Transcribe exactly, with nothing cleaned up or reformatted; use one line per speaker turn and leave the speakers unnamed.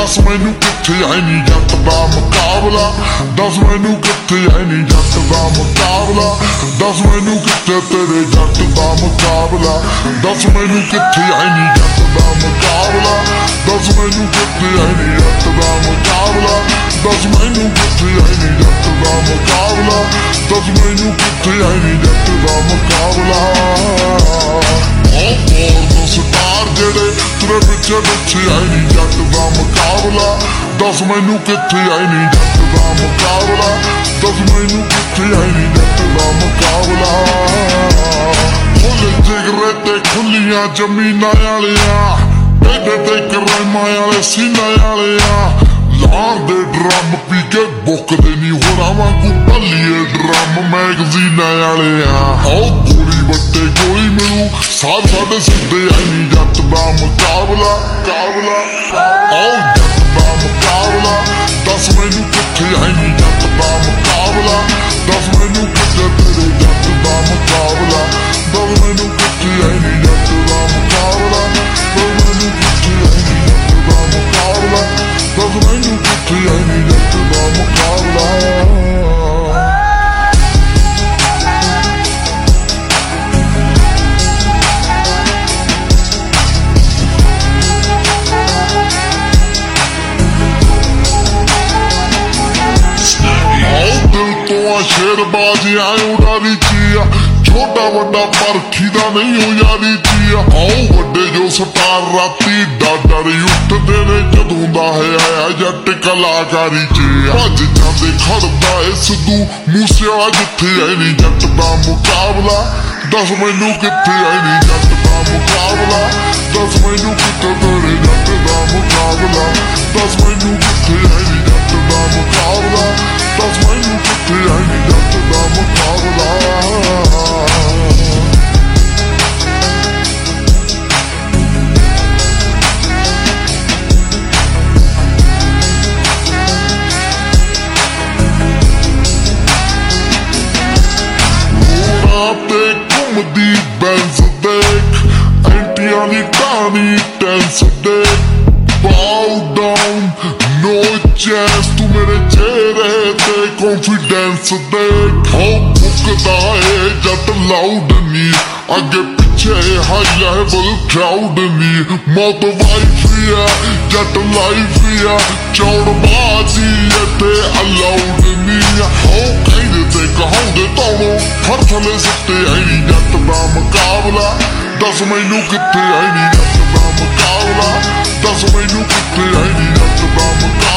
दस मैनू किथे आई नी जट दा मुकाबला दस मैनू किथे आई नी जट दा मुकाबला दस मैनू किथे तेरे जट दा मुकाबला दस मैनू किथे आई नी जट दा मुकाबला दस मैनू किथे आई नी जट दा मुकाबला दस मैनू किथे आई नी जट दा मुकाबला दस मैनू किथे आई नी जट दा मुकाबला स्टार जेड़े तेरे पिछे पिछे आई नी जट दा मुकाबला दस मैनू किथे आई नी जट दा मुकाबला दस मैनू किथे आई नी जट दा मुकाबला खुले जिगरे ते खुलियां जमीनां आलियां एडे ते कराइमां आले सीनां आलियां लाण दे ड्रम पी के बुकदे नी होरां वांगू भल्लीए ड्रम मैगजीनां आलियां आओ गोली बट्टे गोली मिलू साथ साढ़े सिद्धे आई नी जट दा मुकाबला मुकाबला आओ जट दा मुकाबला दस मैनू किथे आई नी जट दा मुकाबला दस मैनू किथे तेरे जट दा मुकाबला दस मैनू किथे आई नी जट दा मुकाबला दस मैनू किथे आई नी जट दा मुकाबला दस मैनू किथे आई नी जट दा मुकाबला शेरबाजी आए उड़ारी चिया छोटा वड्डा परखी दा नहीं हो यारी चिया आओ वड्डे जो स्टार राती डाडर उठदे ने जदों दा है आया जट कलाकारी चिया भज जांदे खड़दा ए सिद्धू मूसेवाला जिथे आई नी जट दा मुकाबला दस मैनू किथे आई नी जट दा मुकाबला दस मैनू किथे तेरे जट दा मुकाबला दस मैनू किथे आई नी जट दा मुकाबला दस मैनू किथे आई नी जट दा मुकाबला ते घुमदी बैंस देख एंटियां दी टानी टेंस देख बाउ डाउन नो चेस तू मेरे चेहरे ते कॉन्फिडेंस देख हो मुकदा है जट लाउड नी आगे पीछे हाई लेवल क्राउड नी मौत वाइफ है जट लाइफ है चौड़बाजी ते अलाउड नी हो कहदे ते कहाउंदे तौणों हर थले सिट्टे आई नी जट दा मुकाबला दस मैनू किथे आई नी जट दा मुकाबला दस मैनू किथे आई नी जट दा मुकाबला